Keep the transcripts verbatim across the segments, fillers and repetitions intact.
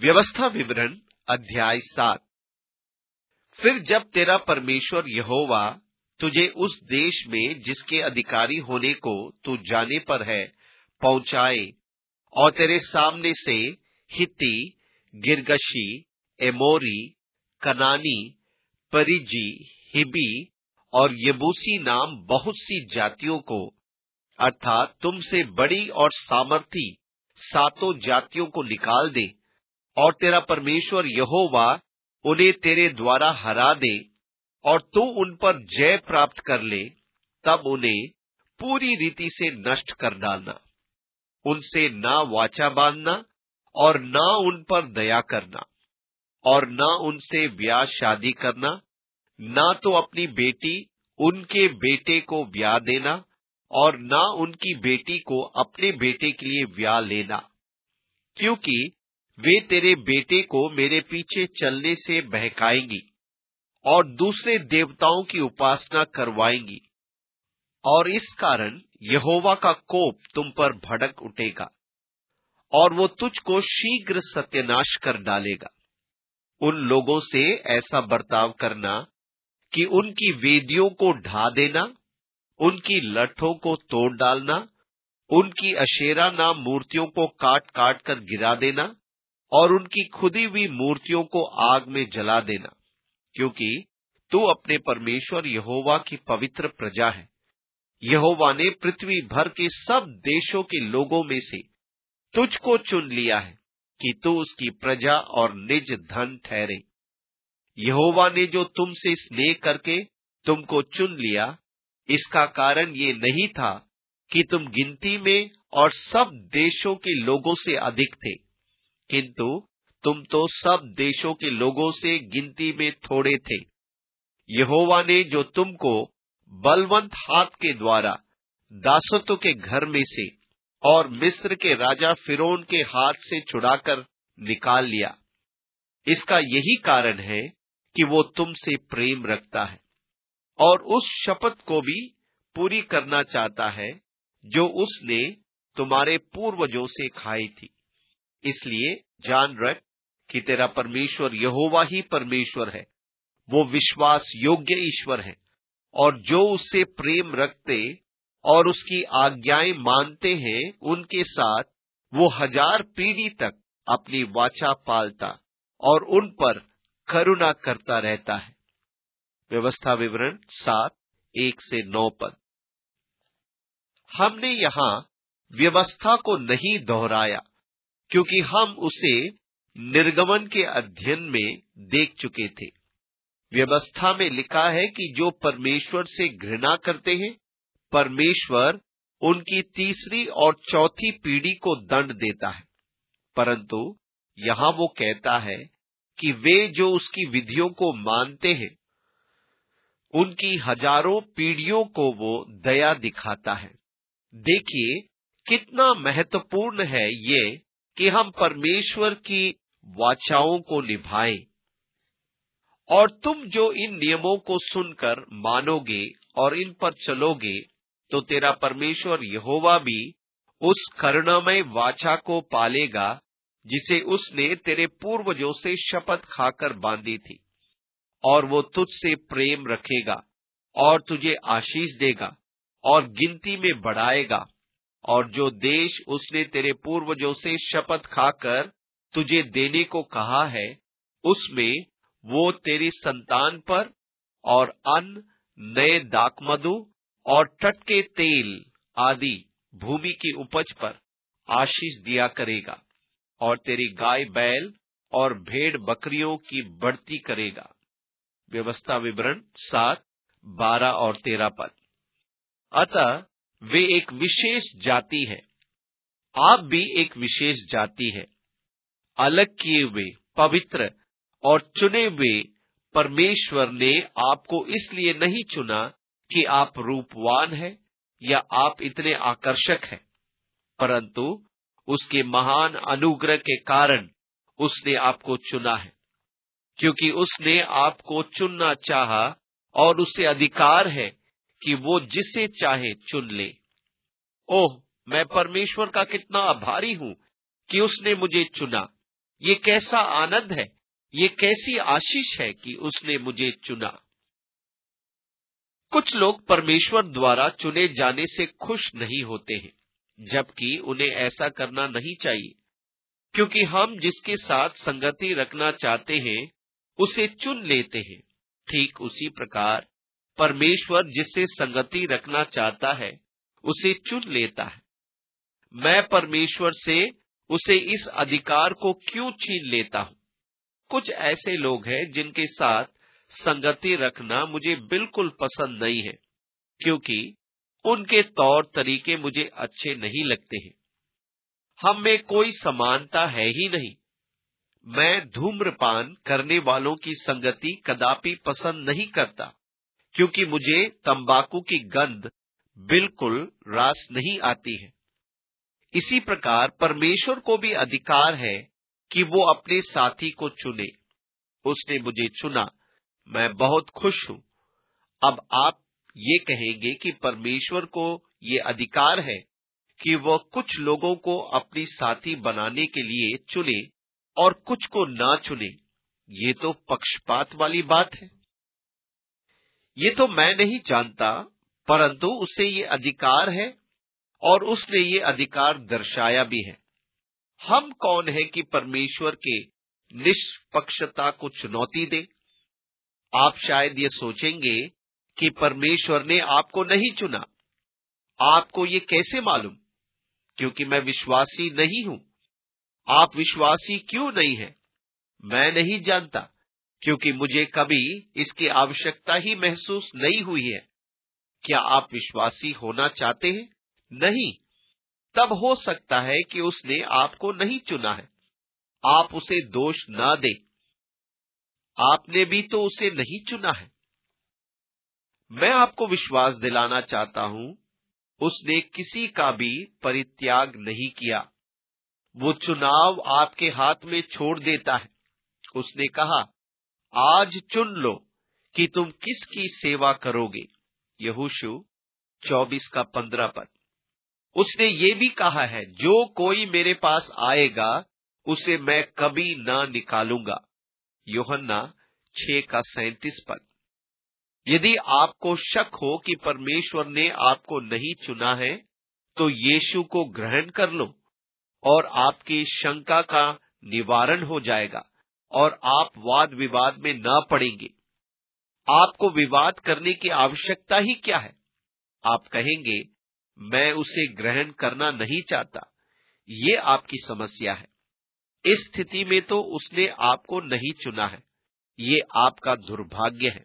व्यवस्था विवरण अध्याय सात। फिर जब तेरा परमेश्वर यहोवा तुझे उस देश में जिसके अधिकारी होने को तू जाने पर है पहुंचाए और तेरे सामने से हित्ती, गिरगशी, एमोरी, कनानी, परिजी, हिबी और यबूसी नाम बहुत सी जातियों को, अर्थात तुमसे बड़ी और सामर्थी सातों जातियों को निकाल दे और तेरा परमेश्वर यहोवा उन्हें तेरे द्वारा हरा दे और तू उन पर जय प्राप्त कर ले, तब उन्हें पूरी रीति से नष्ट कर डालना। उनसे ना वाचा बांधना और ना उन पर दया करना और ना उनसे ब्याह शादी करना, ना तो अपनी बेटी उनके बेटे को ब्याह देना और ना उनकी बेटी को अपने बेटे के लिए ब्याह लेना, क्योंकि वे तेरे बेटे को मेरे पीछे चलने से बहकाएंगी और दूसरे देवताओं की उपासना करवाएंगी, और इस कारण यहोवा का कोप तुम पर भड़क उठेगा और वो तुझको शीघ्र सत्यानाश कर डालेगा। उन लोगों से ऐसा बर्ताव करना कि उनकी वेदियों को ढा देना, उनकी लठों को तोड़ डालना, उनकी अशेरा नाम मूर्तियों को काट काट कर गिरा देना और उनकी खुदी हुई मूर्तियों को आग में जला देना, क्योंकि तू अपने परमेश्वर यहोवा की पवित्र प्रजा है। यहोवा ने पृथ्वी भर के सब देशों के लोगों में से तुझको चुन लिया है कि तू उसकी प्रजा और निज धन ठहरे। यहोवा ने जो तुमसे स्नेह करके तुमको चुन लिया, इसका कारण ये नहीं था कि तुम गिनती में और सब देशों के लोगों से अधिक थे, किंतु तुम तो सब देशों के लोगों से गिनती में थोड़े थे। यहोवा ने जो तुमको बलवंत हाथ के द्वारा दासत्व के घर में से और मिस्र के राजा फिरौन के हाथ से छुड़ाकर निकाल लिया, इसका यही कारण है कि वो तुमसे प्रेम रखता है और उस शपथ को भी पूरी करना चाहता है जो उसने तुम्हारे पूर्वजों से खाई थी। इसलिए जान रख कि तेरा परमेश्वर यहोवा ही परमेश्वर है। वो विश्वास योग्य ईश्वर है और जो उससे प्रेम रखते और उसकी आज्ञाएं मानते हैं, उनके साथ वो हजार पीढ़ी तक अपनी वाचा पालता और उन पर करुणा करता रहता है। व्यवस्था विवरण सात एक से नौ पद। हमने यहां व्यवस्था को नहीं दोहराया, क्योंकि हम उसे निर्गमन के अध्ययन में देख चुके थे। व्यवस्था में लिखा है कि जो परमेश्वर से घृणा करते हैं, परमेश्वर उनकी तीसरी और चौथी पीढ़ी को दंड देता है, परंतु यहां वो कहता है कि वे जो उसकी विधियों को मानते हैं, उनकी हजारों पीढ़ियों को वो दया दिखाता है। देखिए कितना महत्वपूर्ण है ये कि हम परमेश्वर की वाचाओं को निभाएं, और तुम जो इन नियमों को सुनकर मानोगे और इन पर चलोगे, तो तेरा परमेश्वर यहोवा भी उस करुणामय वाचा को पालेगा जिसे उसने तेरे पूर्वजों से शपथ खाकर बांधी थी, और वो तुझसे प्रेम रखेगा और तुझे आशीष देगा और गिनती में बढ़ाएगा, और जो देश उसने तेरे पूर्वजों से शपथ खाकर तुझे देने को कहा है, उसमें वो तेरी संतान पर और अन्न, नए दाखमधु और टटके तेल आदि भूमि की उपज पर आशीष दिया करेगा, और तेरी गाय बैल और भेड़ बकरियों की बढ़ती करेगा। व्यवस्था विवरण सात बारह और तेरह पद। अतः वे एक विशेष जाति है, आप भी एक विशेष जाति है, अलग किए हुए, पवित्र और चुने हुए। परमेश्वर ने आपको इसलिए नहीं चुना कि आप रूपवान हैं या आप इतने आकर्षक हैं, परंतु उसके महान अनुग्रह के कारण उसने आपको चुना है, क्योंकि उसने आपको चुनना चाहा और उसे अधिकार है कि वो जिसे चाहे चुन ले। ओह, मैं परमेश्वर का कितना आभारी हूं कि उसने मुझे चुना, ये कैसा आनंद है, ये कैसी आशीष है कि उसने मुझे चुना। कुछ लोग परमेश्वर द्वारा चुने जाने से खुश नहीं होते हैं, जबकि उन्हें ऐसा करना नहीं चाहिए, क्योंकि हम जिसके साथ संगति रखना चाहते हैं उसे चुन लेते हैं। ठीक उसी प्रकार परमेश्वर जिससे संगति रखना चाहता है उसे चुन लेता है। मैं परमेश्वर से उसे इस अधिकार को क्यों छीन लेता हूं? कुछ ऐसे लोग हैं जिनके साथ संगति रखना मुझे बिल्कुल पसंद नहीं है, क्योंकि उनके तौर तरीके मुझे अच्छे नहीं लगते हैं। हम में कोई समानता है ही नहीं। मैं धूम्रपान करने वालों की संगति कदापि पसंद नहीं करता, क्योंकि मुझे तंबाकू की गंध बिल्कुल रास नहीं आती है। इसी प्रकार परमेश्वर को भी अधिकार है कि वो अपने साथी को चुने। उसने मुझे चुना, मैं बहुत खुश हूं। अब आप ये कहेंगे कि परमेश्वर को ये अधिकार है कि वह कुछ लोगों को अपनी साथी बनाने के लिए चुने और कुछ को ना चुने। ये तो पक्षपात वाली बात है। ये तो मैं नहीं जानता, परंतु उसे ये अधिकार है और उसने ये अधिकार दर्शाया भी है। हम कौन है कि परमेश्वर के निष्पक्षता को चुनौती दें? आप शायद ये सोचेंगे कि परमेश्वर ने आपको नहीं चुना। आपको ये कैसे मालूम? क्योंकि मैं विश्वासी नहीं हूं। आप विश्वासी क्यों नहीं हैं? मैं नहीं जानता, क्योंकि मुझे कभी इसकी आवश्यकता ही महसूस नहीं हुई है। क्या आप विश्वासी होना चाहते हैं? नहीं। तब हो सकता है कि उसने आपको नहीं चुना है। आप उसे दोष ना दें। आपने भी तो उसे नहीं चुना है। मैं आपको विश्वास दिलाना चाहता हूं, उसने किसी का भी परित्याग नहीं किया। वो चुनाव आपके हाथ में छोड़ देता है। उसने कहा, आज चुन लो कि तुम किसकी सेवा करोगे। यहोशू चौबीस का पंद्रह पद। उसने ये भी कहा है, जो कोई मेरे पास आएगा उसे मैं कभी ना निकालूंगा। यूहन्ना छह का सैंतीस पद। यदि आपको शक हो कि परमेश्वर ने आपको नहीं चुना है, तो यीशु को ग्रहण कर लो और आपकी शंका का निवारण हो जाएगा और आप वाद विवाद में ना पड़ेंगे। आपको विवाद करने की आवश्यकता ही क्या है? आप कहेंगे, मैं उसे ग्रहण करना नहीं चाहता। ये आपकी समस्या है। इस स्थिति में तो उसने आपको नहीं चुना है। ये आपका दुर्भाग्य है।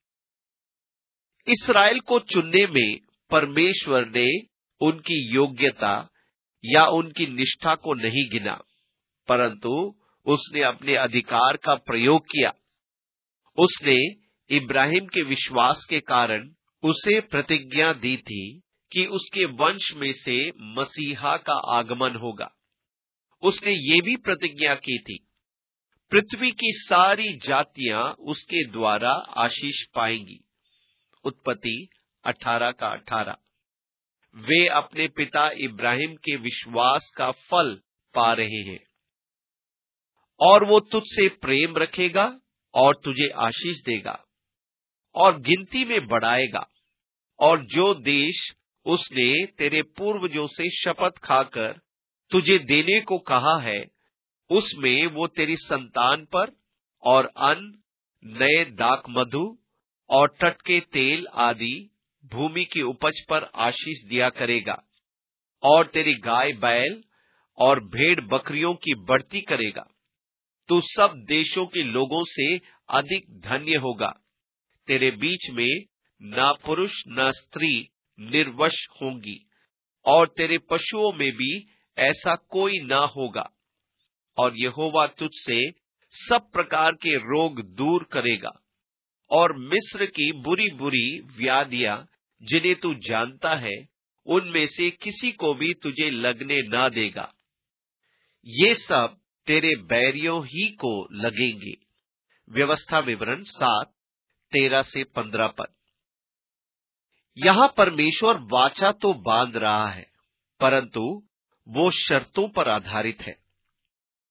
इस्राएल को चुनने में परमेश्वर ने उनकी योग्यता या उनकी निष्ठा को नहीं गिना, परंतु उसने अपने अधिकार का प्रयोग किया। उसने इब्राहिम के विश्वास के कारण उसे प्रतिज्ञा दी थी कि उसके वंश में से मसीहा का आगमन होगा। उसने ये भी प्रतिज्ञा की थी, पृथ्वी की सारी जातियां उसके द्वारा आशीष पाएंगी। उत्पत्ति अठारह का अठारह। वे अपने पिता इब्राहिम के विश्वास का फल पा रहे हैं। और वो तुझसे प्रेम रखेगा और तुझे आशीष देगा और गिनती में बढ़ाएगा। और जो देश उसने तेरे पूर्वजों से शपथ खाकर तुझे देने को कहा है, उसमें वो तेरी संतान पर और अन्न, नए दाख मधु और टटके तेल आदि भूमि की उपज पर आशीष दिया करेगा और तेरी गाय बैल और भेड़ बकरियों की बढ़ती करेगा। तू सब देशों के लोगों से अधिक धन्य होगा। तेरे बीच में न पुरुष न स्त्री निर्वश होंगी और तेरे पशुओं में भी ऐसा कोई न होगा। और यहोवा तुझसे सब प्रकार के रोग दूर करेगा और मिस्र की बुरी बुरी व्याधियां जिन्हें तू जानता है, उनमें से किसी को भी तुझे लगने ना देगा। ये सब तेरे बैरियों ही को लगेंगे। व्यवस्था विवरण सात तेरह से पंद्रह पद। यहां परमेश्वर वाचा तो बांध रहा है, परंतु वो शर्तों पर आधारित है।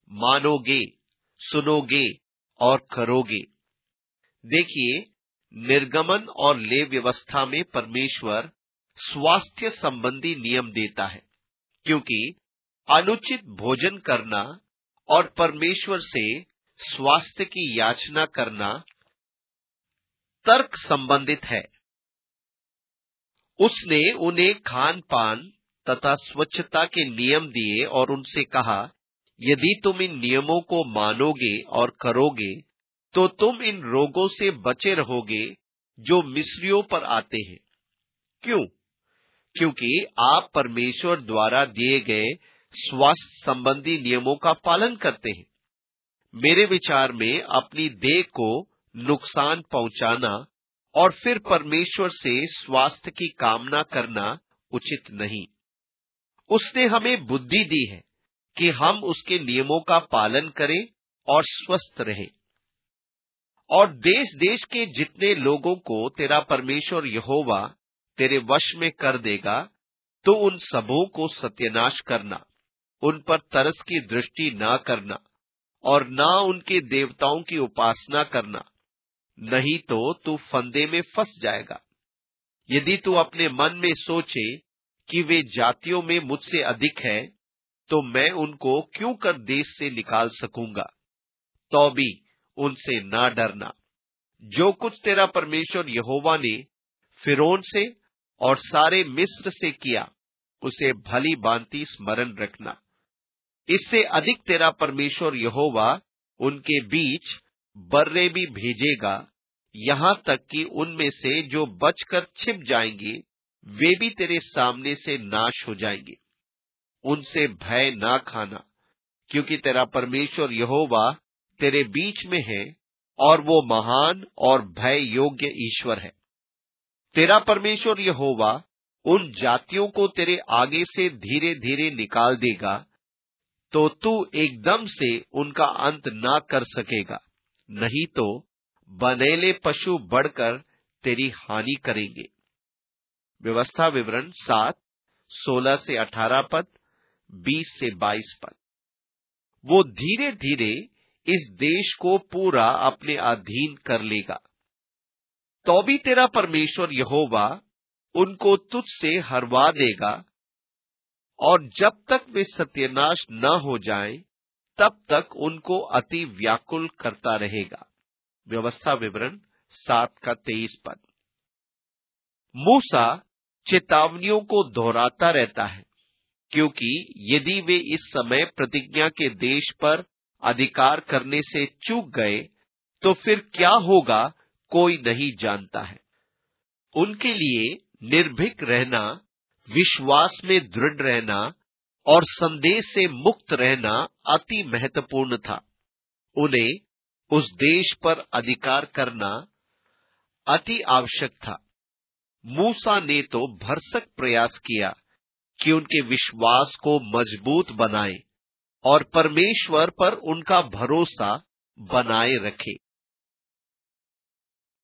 मानोगे, सुनोगे और करोगे। देखिए, निर्गमन और लेवी व्यवस्था में परमेश्वर स्वास्थ्य संबंधी नियम देता है, क्योंकि अनुचित भोजन करना और परमेश्वर से स्वास्थ्य की याचना करना तर्क संबंधित है। उसने उन्हें खान पान तथा स्वच्छता के नियम दिए और उनसे कहा, यदि तुम इन नियमों को मानोगे और करोगे तो तुम इन रोगों से बचे रहोगे जो मिस्रियों पर आते हैं। क्यों? क्योंकि आप परमेश्वर द्वारा दिए गए स्वास्थ्य संबंधी नियमों का पालन करते हैं। मेरे विचार में अपनी देह को नुकसान पहुंचाना और फिर परमेश्वर से स्वास्थ्य की कामना करना उचित नहीं। उसने हमें बुद्धि दी है कि हम उसके नियमों का पालन करें और स्वस्थ रहें। और देश देश के जितने लोगों को तेरा परमेश्वर यहोवा तेरे वश में कर देगा, तो उन सबों को सत्यानाश करना, उन पर तरस की दृष्टि ना करना और ना उनके देवताओं की उपासना करना, नहीं तो तू फंदे में फंस जाएगा। यदि तू अपने मन में सोचे कि वे जातियों में मुझसे अधिक है, तो मैं उनको क्यों कर देश से निकाल सकूंगा। तो भी उनसे ना डरना। जो कुछ तेरा परमेश्वर यहोवा ने फिरौन से और सारे मिस्र से किया, उसे भली भांति स्मरण रखना। इससे अधिक तेरा परमेश्वर यहोवा उनके बीच बर्रे भी भेजेगा, यहां तक कि उनमें से जो बचकर छिप जाएंगे, वे भी तेरे सामने से नाश हो जाएंगे। उनसे भय ना खाना, क्योंकि तेरा परमेश्वर यहोवा तेरे बीच में है और वो महान और भय योग्य ईश्वर है। तेरा परमेश्वर यहोवा उन जातियों को तेरे आगे से धीरे धीरे निकाल देगा, तो तू एकदम से उनका अंत ना कर सकेगा, नहीं तो बनेले पशु बढ़कर तेरी हानि करेंगे। व्यवस्था विवरण सात सोलह से अठारह पद, बीस से बाईस पद। वो धीरे धीरे इस देश को पूरा अपने अधीन कर लेगा। तो भी तेरा परमेश्वर यहोवा उनको तुझ से हरवा देगा, और जब तक वे सत्यानाश न हो जाएं, तब तक उनको अति व्याकुल करता रहेगा। व्यवस्था विवरण सात का तेईस पद। मूसा चेतावनियों को दोहराता रहता है, क्योंकि यदि वे इस समय प्रतिज्ञा के देश पर अधिकार करने से चूक गए, तो फिर क्या होगा कोई नहीं जानता है। उनके लिए निर्भीक रहना, विश्वास में दृढ़ रहना और संदेह से मुक्त रहना अति महत्वपूर्ण था। उन्हें उस देश पर अधिकार करना अति आवश्यक था। मूसा ने तो भरसक प्रयास किया कि उनके विश्वास को मजबूत बनाए और परमेश्वर पर उनका भरोसा बनाए रखे।